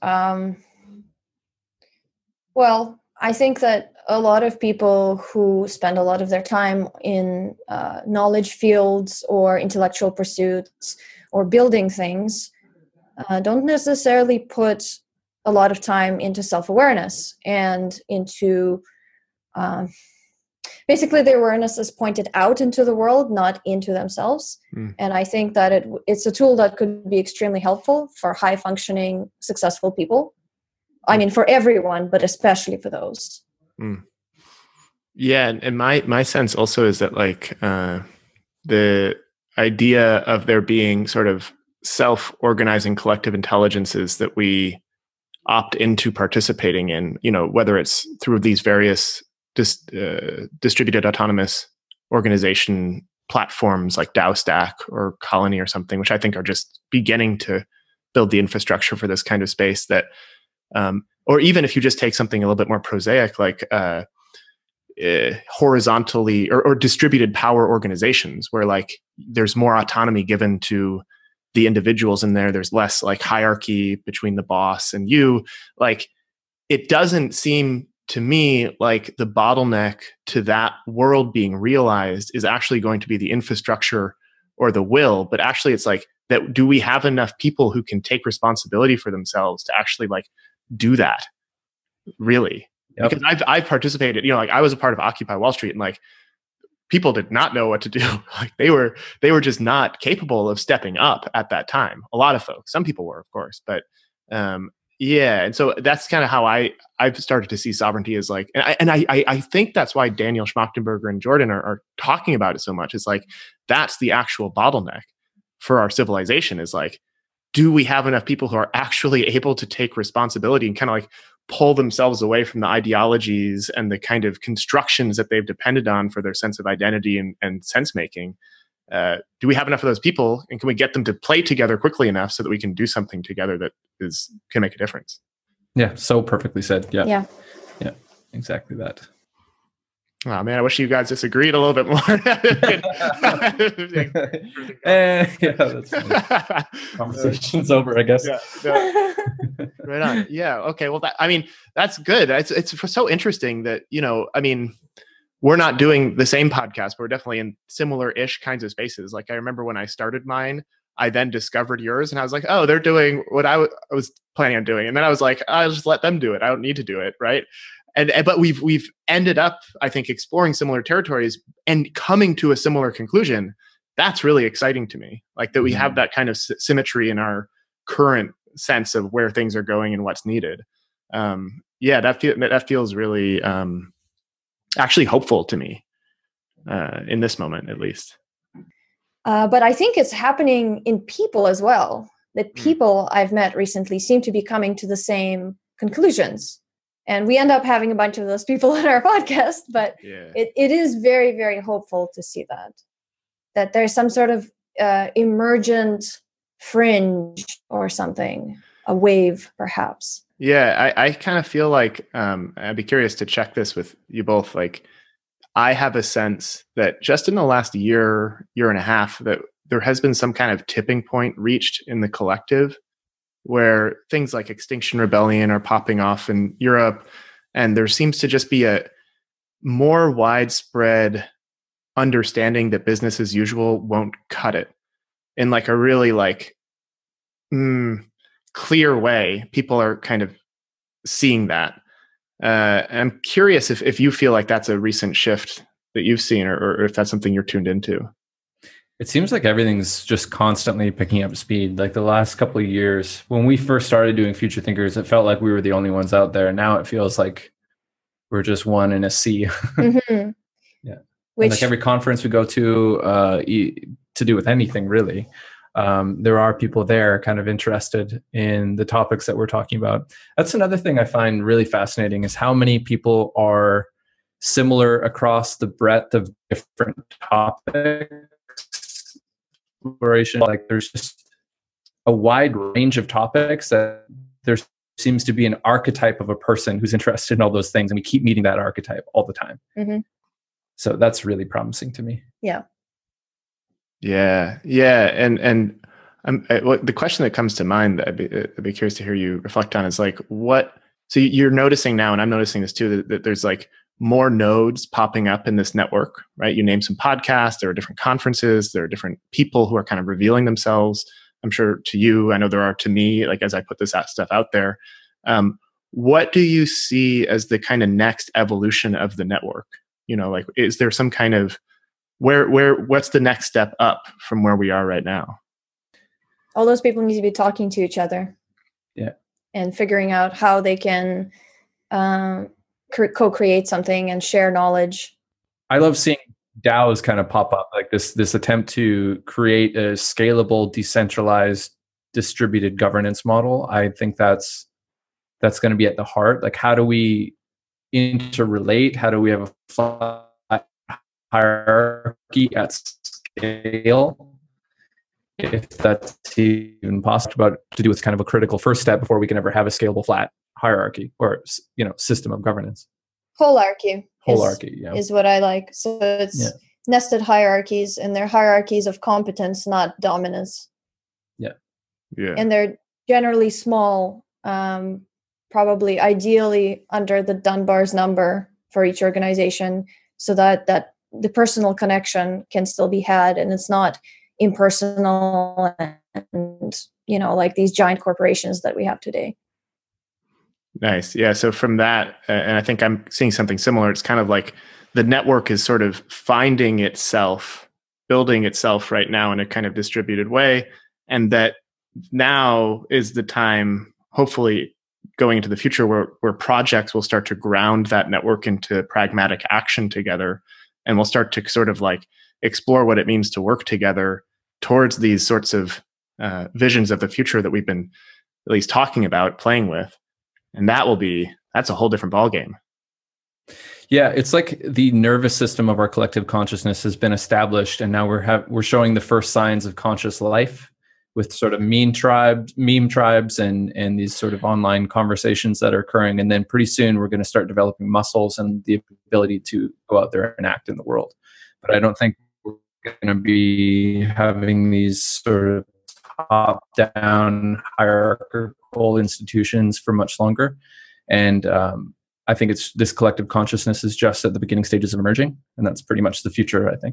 well, I think that a lot of people who spend a lot of their time in knowledge fields or intellectual pursuits or building things don't necessarily put a lot of time into self-awareness and into basically their awareness is pointed out into the world, not into themselves. And I think that it's a tool that could be extremely helpful for high-functioning, successful people. I mean, for everyone, but especially for those. Yeah, and my sense also is that like the idea of there being sort of self-organizing collective intelligences that we opt into participating in, whether it's through these various distributed autonomous organization platforms like DAOstack or Colony or something, which I think are just beginning to build the infrastructure for this kind of space that, or even if you just take something a little bit more prosaic, like horizontally or distributed power organizations where like there's more autonomy given to the individuals in there. There's less like hierarchy between the boss and you. Like it doesn't seem to me like the bottleneck to that world being realized is actually going to be the infrastructure or the will, but actually it's like that. Do we have enough people who can take responsibility for themselves to actually like do that? Really? Yep. Because I've participated, like I was a part of Occupy Wall Street and like people did not know what to do. Like they were just not capable of stepping up at that time. A lot of folks, some people were of course, but yeah. And so that's kind of how I've started to see sovereignty as like, and I think that's why Daniel Schmachtenberger and Jordan are talking about it so much. It's like, that's the actual bottleneck for our civilization is like, do we have enough people who are actually able to take responsibility and kind of like pull themselves away from the ideologies and the kind of constructions that they've depended on for their sense of identity and sense making? Do we have enough of those people, and can we get them to play together quickly enough so that we can do something together that can make a difference? Yeah, so perfectly said. Yeah, exactly that. Oh man, I wish you guys disagreed a little bit more. Yeah, that's funny. Conversation's over, I guess. Yeah, right on. Yeah. Okay. Well, that's good. It's so interesting that we're not doing the same podcast, but we're definitely in similar-ish kinds of spaces. Like I remember when I started mine, I then discovered yours, and I was like, oh, they're doing what I was planning on doing, and then I was like, I'll just let them do it. I don't need to do it, right? But we've ended up, I think, exploring similar territories and coming to a similar conclusion. That's really exciting to me. Like that we have that kind of symmetry in our current sense of where things are going and what's needed. That feels really actually hopeful to me in this moment, at least. But I think it's happening in people as well. That people I've met recently seem to be coming to the same conclusions. And we end up having a bunch of those people in our podcast, but it is very, very hopeful to see that there's some sort of emergent fringe or something, a wave perhaps. Yeah, I kind of feel like I'd be curious to check this with you both. Like I have a sense that just in the last year and a half that there has been some kind of tipping point reached in the collective where things like Extinction Rebellion are popping off in Europe. And there seems to just be a more widespread understanding that business as usual won't cut it in like a really like clear way. People are kind of seeing that. I'm curious if you feel like that's a recent shift that you've seen, or if that's something you're tuned into. It seems like everything's just constantly picking up speed. Like the last couple of years, when we first started doing Future Thinkers, it felt like we were the only ones out there. Now it feels like we're just one in a sea. Mm-hmm. Yeah. And like every conference we go to do with anything really, there are people there kind of interested in the topics that we're talking about. That's another thing I find really fascinating, is how many people are similar across the breadth of different topics. Like there's just a wide range of topics that there seems to be an archetype of a person who's interested in all those things, and we keep meeting that archetype all the time. Mm-hmm. So that's really promising to me. Yeah. And the question that comes to mind that I'd be curious to hear you reflect on is like, what? So you're noticing now, and I'm noticing this too, that there's like more nodes popping up in this network, right? You name some podcasts, there are different conferences, there are different people who are kind of revealing themselves. I'm sure to you, I know there are to me, like as I put this stuff out there. What do you see as the kind of next evolution of the network? You know, like, is there some kind of, what's the next step up from where we are right now? All those people need to be talking to each other. Yeah. And figuring out how they can co-create something and share knowledge. I love seeing DAOs kind of pop up, like this attempt to create a scalable, decentralized, distributed governance model. I think that's going to be at the heart. Like, how do we interrelate? How do we have a flat hierarchy at scale? If that's even possible, but to do with kind of a critical first step before we can ever have a scalable flat hierarchy or, you know, system of governance. Holarchy yeah, is what I like. So it's nested hierarchies, and they're hierarchies of competence, not dominance. Yeah. And they're generally small, probably ideally under the Dunbar's number for each organization, so that the personal connection can still be had, and it's not impersonal and, you know, like these giant corporations that we have today. Nice. Yeah. So from that, and I think I'm seeing something similar, it's kind of like the network is sort of finding itself, building itself right now in a kind of distributed way. And that now is the time, hopefully going into the future, where projects will start to ground that network into pragmatic action together. And we'll start to sort of like explore what it means to work together towards these sorts of visions of the future that we've been at least talking about, playing with. And that's a whole different ballgame. Yeah, it's like the nervous system of our collective consciousness has been established, and now we're showing the first signs of conscious life with sort of meme tribes and these sort of online conversations that are occurring. And then pretty soon we're going to start developing muscles and the ability to go out there and act in the world. But I don't think we're going to be having these sort of top-down hierarchical institutions for much longer. And I think this collective consciousness is just at the beginning stages of emerging, and that's pretty much the future, I think.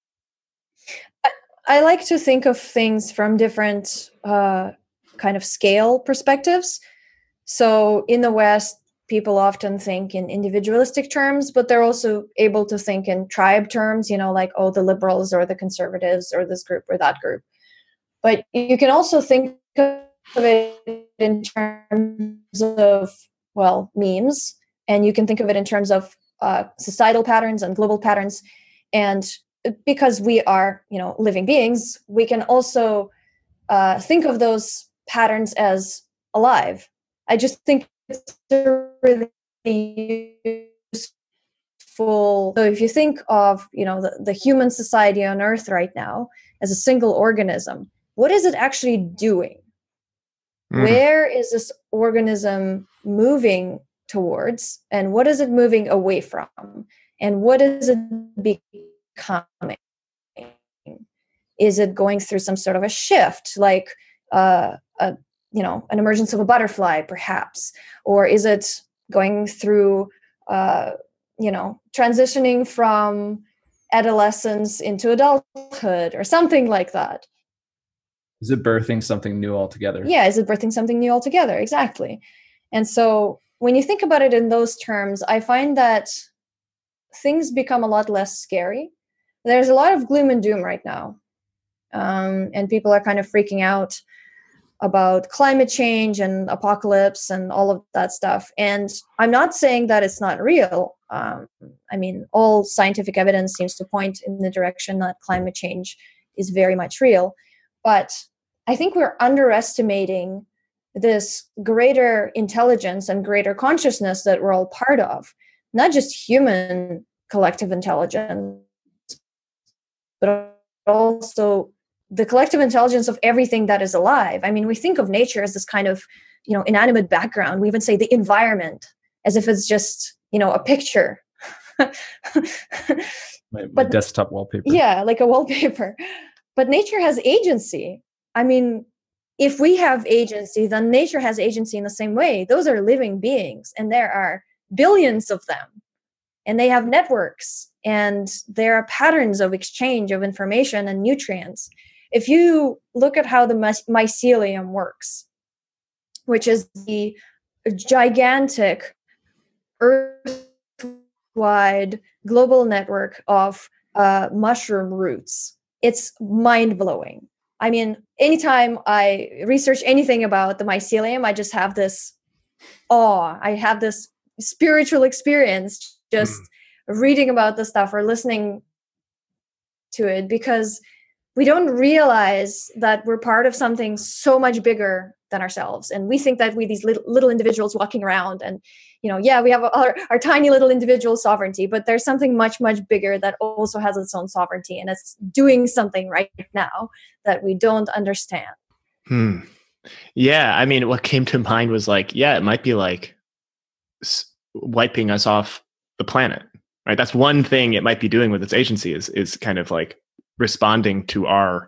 I like to think of things from different kind of scale perspectives. So in the West, people often think in individualistic terms, but they're also able to think in tribe terms, you know, like, oh, the liberals or the conservatives or this group or that group. But you can also think of it in terms of, well, memes, and you can think of it in terms of societal patterns and global patterns. And because we are, you know, living beings, we can also think of those patterns as alive. I just think it's a really useful. So if you think of, you know, the human society on Earth right now as a single organism, what is it actually doing? Where is this organism moving towards, and what is it moving away from, and what is it becoming? Is it going through some sort of a shift, like an emergence of a butterfly, perhaps, or is it going through transitioning from adolescence into adulthood or something like that? Is it birthing something new altogether? Yeah, is it birthing something new altogether? Exactly. And so when you think about it in those terms, I find that things become a lot less scary. There's a lot of gloom and doom right now. And people are kind of freaking out about climate change and apocalypse and all of that stuff. And I'm not saying that it's not real. I mean, all scientific evidence seems to point in the direction that climate change is very much real. But I think we're underestimating this greater intelligence and greater consciousness that we're all part of, not just human collective intelligence, but also the collective intelligence of everything that is alive. I mean, we think of nature as this kind of, inanimate background. We even say the environment as if it's just, a picture. my desktop wallpaper. Yeah, like a wallpaper. But nature has agency. I mean, if we have agency, then nature has agency in the same way. Those are living beings, and there are billions of them, and they have networks, and there are patterns of exchange of information and nutrients. If you look at how the mycelium works, which is the gigantic Earth-wide global network of mushroom roots, it's mind-blowing. I mean, anytime I research anything about the mycelium, I just have this awe. I have this spiritual experience just reading about the stuff or listening to it, because we don't realize that we're part of something so much bigger than ourselves. And we think that we're these little individuals walking around and, we have our tiny little individual sovereignty, but there's something much, much bigger that also has its own sovereignty. And it's doing something right now that we don't understand. Yeah. I mean, what came to mind was it might be like wiping us off the planet, right? That's one thing it might be doing with its agency is kind of like responding to our,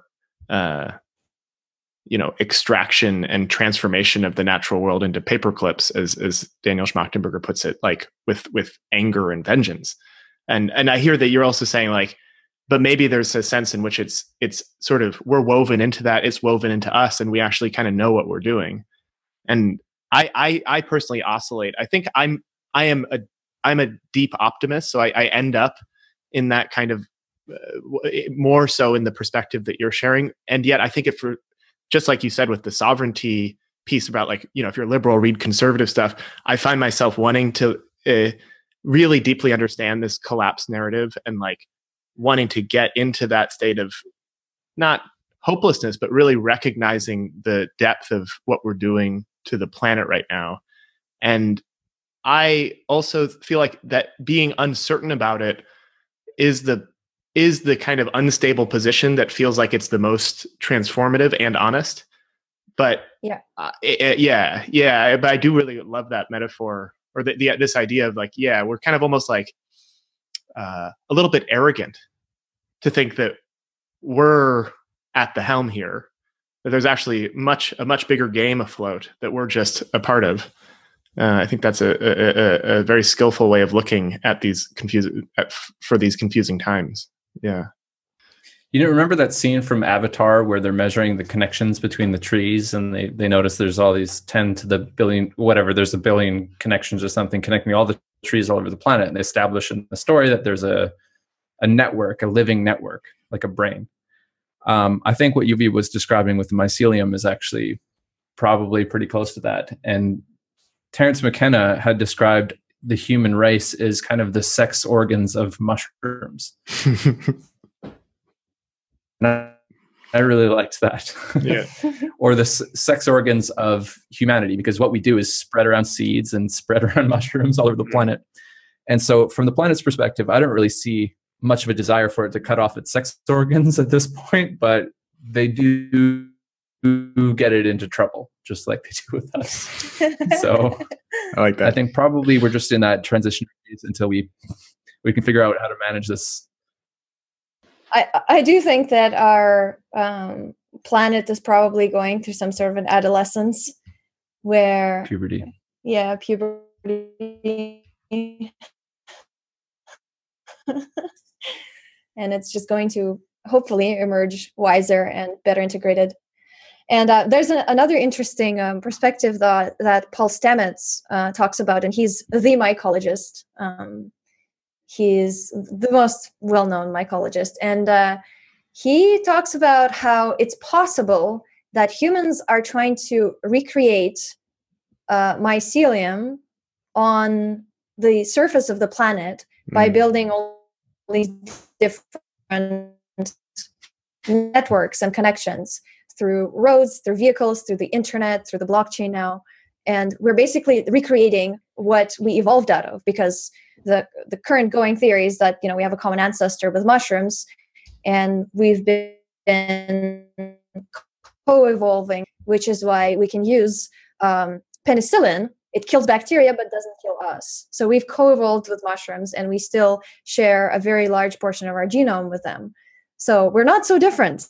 extraction and transformation of the natural world into paper clips, as Daniel Schmachtenberger puts it, like with anger and vengeance. And I hear that you're also saying but maybe there's a sense in which it's sort of, we're woven into that, it's woven into us, and we actually kind of know what we're doing. And I personally oscillate. I think I'm a deep optimist, so I end up in that kind of more so in the perspective that you're sharing. And yet I think just like you said with the sovereignty piece about if you're liberal, read conservative stuff, I find myself wanting to really deeply understand this collapse narrative and wanting to get into that state of not hopelessness, but really recognizing the depth of what we're doing to the planet right now. And I also feel like that being uncertain about it is the kind of unstable position that feels like it's the most transformative and honest. But yeah. But I do really love that metaphor, or this idea of we're kind of almost a little bit arrogant to think that we're at the helm here, that there's actually a much bigger game afloat that we're just a part of. I think that's a very skillful way of looking at these confusing times. Yeah. Remember that scene from Avatar where they're measuring the connections between the trees, and they notice there's all these 10 to the billion, whatever, there's a billion connections or something connecting all the trees all over the planet. And they establish in the story that there's a network, a living network, like a brain. I think what Yuvi was describing with the mycelium is actually probably pretty close to that. And Terence McKenna had described the human race as kind of the sex organs of mushrooms. And I really liked that. Yeah. Or the sex organs of humanity, because what we do is spread around seeds and spread around mushrooms all over the planet. And so from the planet's perspective, I don't really see much of a desire for it to cut off its sex organs at this point, but they do get it into trouble, just like they do with us. So I like that. I think probably we're just in that transition phase until we can figure out how to manage this. I do think that our planet is probably going through some sort of an adolescence where puberty. Yeah, puberty. And it's just going to hopefully emerge wiser and better integrated. And there's another interesting perspective that Paul Stamets talks about, and he's the mycologist. He's the most well-known mycologist, and he talks about how it's possible that humans are trying to recreate mycelium on the surface of the planet by building all these different networks and connections through roads, through vehicles, through the internet, through the blockchain now. And we're basically recreating what we evolved out of, because the current going theory is that, we have a common ancestor with mushrooms, and we've been co-evolving, which is why we can use penicillin. It kills bacteria but doesn't kill us. So we've co-evolved with mushrooms, and we still share a very large portion of our genome with them. So we're not so different.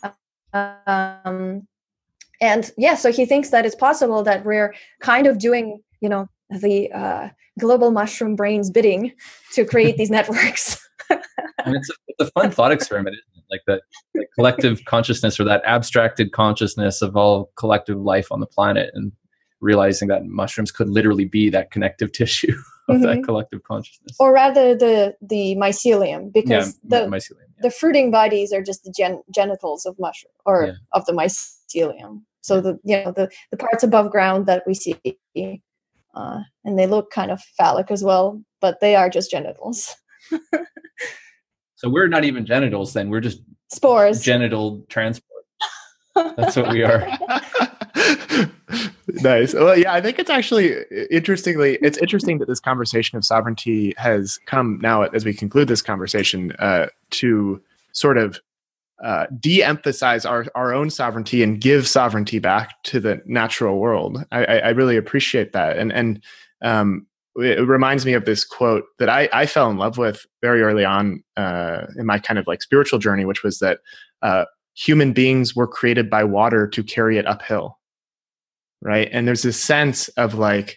So he thinks that it's possible that we're kind of doing, the global mushroom brain's bidding to create these networks. And it's a fun thought experiment, isn't it? Like the collective consciousness, or that abstracted consciousness of all collective life on the planet, and realizing that mushrooms could literally be that connective tissue of that collective consciousness. Or rather the mycelium, because mycelium, the fruiting bodies are just the genitals of mushroom, or of the mycelium. So the parts above ground that we see, and they look kind of phallic as well, but they are just genitals. So we're not even genitals then. We're just spores. Genital transport. That's what we are. Nice. Well, yeah, I think it's actually it's interesting that this conversation of sovereignty has come now, as we conclude this conversation, to sort of de-emphasize our own sovereignty and give sovereignty back to the natural world. I really appreciate that. And it reminds me of this quote that I fell in love with very early on in my kind of like spiritual journey, which was that human beings were created by water to carry it uphill. Right. And there's this sense of like,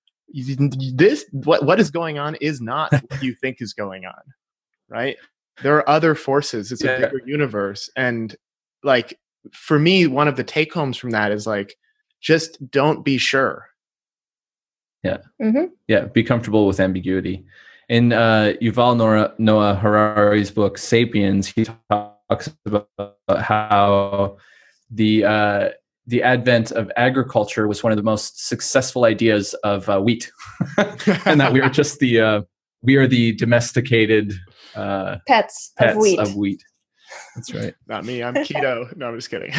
what is going on is not what you think is going on. Right. There are other forces. It's a bigger universe. And like, for me, one of the take homes from that is like, just don't be sure. Yeah. Mm-hmm. Yeah. Be comfortable with ambiguity. In Yuval Noah Harari's book, Sapiens, he talks about how the advent of agriculture was one of the most successful ideas of wheat, and that we are just we are the domesticated pets of wheat. That's right. Not me. I'm keto. No, I'm just kidding.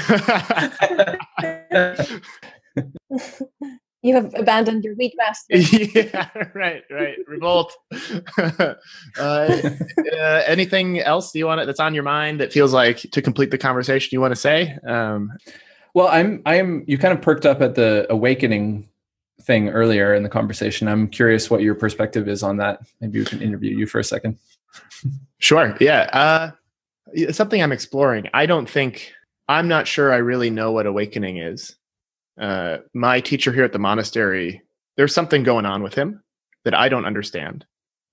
You have abandoned your wheat master. Yeah, right. Revolt. Anything else that's on your mind that feels like, to complete the conversation, you want to say? Well, you kind of perked up at the awakening thing earlier in the conversation. I'm curious what your perspective is on that. Maybe we can interview you for a second. Sure. Yeah. It's something I'm exploring. I'm not sure I really know what awakening is. My teacher here at the monastery, there's something going on with him that I don't understand.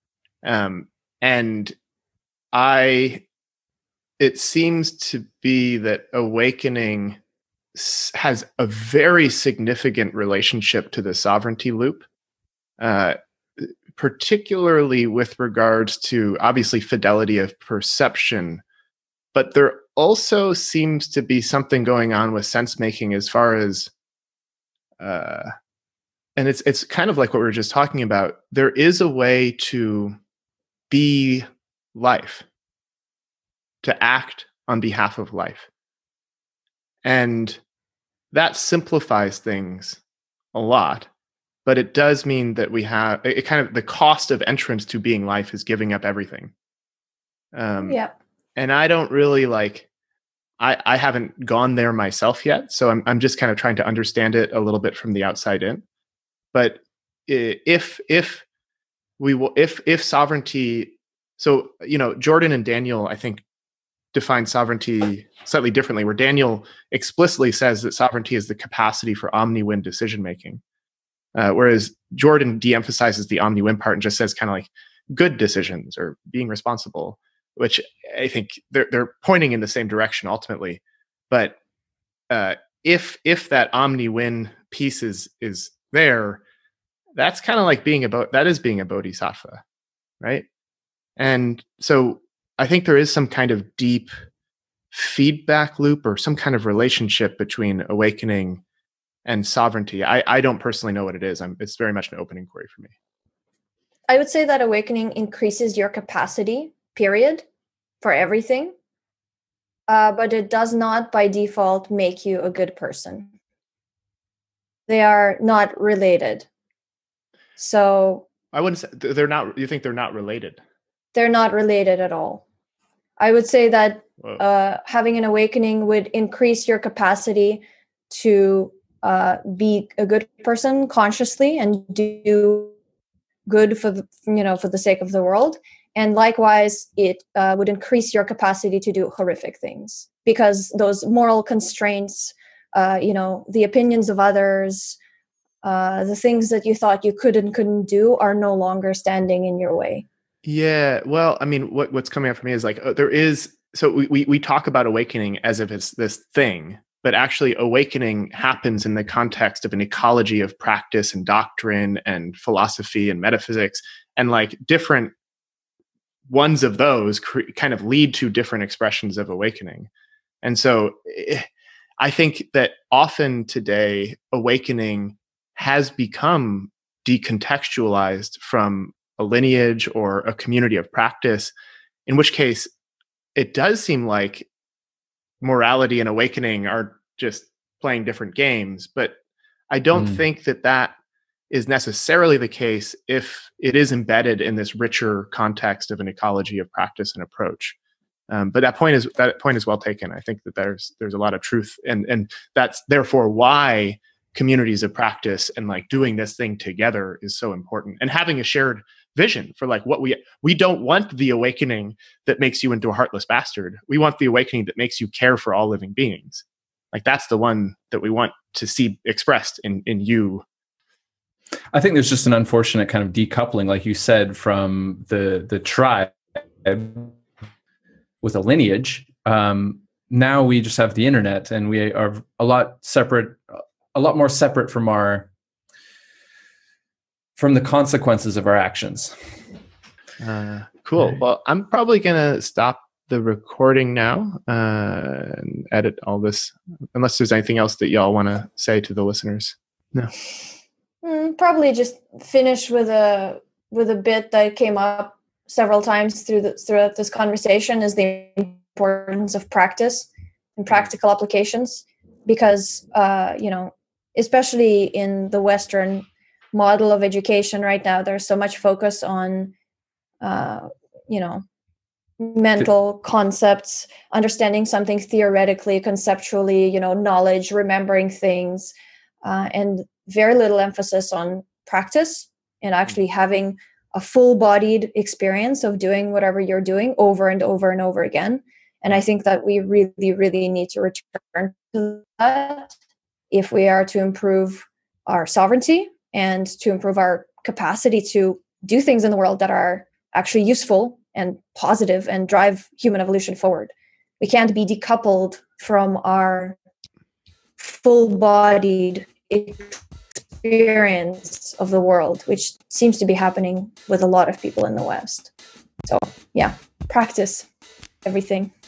And it seems to be that awakening has a very significant relationship to the sovereignty loop, particularly with regards to, obviously, fidelity of perception. But there also seems to be something going on with sense making as far as, and it's kind of like what we were just talking about. There is a way to be life, to act on behalf of life. And that simplifies things a lot, but it does mean that the cost of entrance to being life is giving up everything. And I don't really I haven't gone there myself yet, so I'm just kind of trying to understand it a little bit from the outside in. But if sovereignty, so Jordan and Daniel, I think, define sovereignty slightly differently, where Daniel explicitly says that sovereignty is the capacity for omni-win decision making, whereas Jordan de-emphasizes the omni-win part and just says kind of like good decisions or being responsible, which I think they're pointing in the same direction ultimately. But if that omni-win piece is there, that's kind of like being a bodhisattva, right? And so I think there is some kind of deep feedback loop or some kind of relationship between awakening and sovereignty. I don't personally know what it is. It's very much an open inquiry for me. I would say that awakening increases your capacity, period, for everything. But it does not by default make you a good person. They are not related. So I wouldn't say they're not. You think they're not related? They're not related at all. I would say that having an awakening would increase your capacity to be a good person consciously and do good for the sake of the world. And likewise, it would increase your capacity to do horrific things, because those moral constraints, the opinions of others, the things that you thought you could and couldn't do are no longer standing in your way. Yeah. Well, I mean, what's coming up for me is like, there is, so we talk about awakening as if it's this thing, but actually awakening happens in the context of an ecology of practice and doctrine and philosophy and metaphysics, and like different ones of those kind of lead to different expressions of awakening. And so I think that often today, awakening has become decontextualized from a lineage or a community of practice, in which case it does seem like morality and awakening are just playing different games. But I don't think that is necessarily the case if it is embedded in this richer context of an ecology of practice and approach. But that point is well taken. I think that there's a lot of truth, and that's therefore why communities of practice and like doing this thing together is so important, and having a shared vision for like what we don't want the awakening that makes you into a heartless bastard. We want the awakening that makes you care for all living beings. Like that's the one that we want to see expressed in you. I think there's just an unfortunate kind of decoupling, like you said, from the tribe with a lineage. Now we just have the internet, and we are a lot more separate from the consequences of our actions. Cool. Well, I'm probably going to stop the recording now and edit all this, unless there's anything else that y'all want to say to the listeners. No. Probably just finish with a bit that came up several times throughout this conversation, is the importance of practice and practical applications, because especially in the Western model of education right now, there's so much focus on mental concepts, understanding something theoretically, conceptually, knowledge, remembering things, and very little emphasis on practice and actually having a full-bodied experience of doing whatever you're doing over and over and over again. And I think that we really, really need to return to that if we are to improve our sovereignty and to improve our capacity to do things in the world that are actually useful and positive and drive human evolution forward. We can't be decoupled from our full-bodied experience of the world, which seems to be happening with a lot of people in the West. So yeah, practice everything.